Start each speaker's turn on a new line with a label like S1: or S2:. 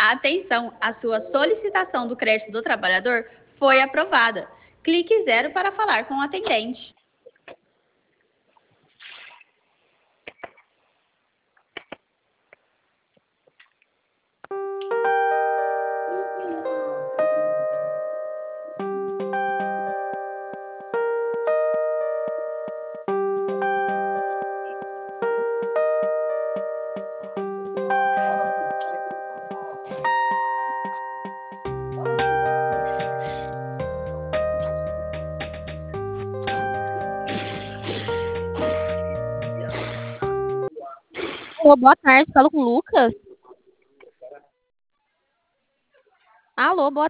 S1: Atenção, a sua solicitação do crédito do trabalhador foi aprovada. Clique 0 para falar com o atendente.
S2: Alô, boa tarde, falo com o Lucas. Alô, boa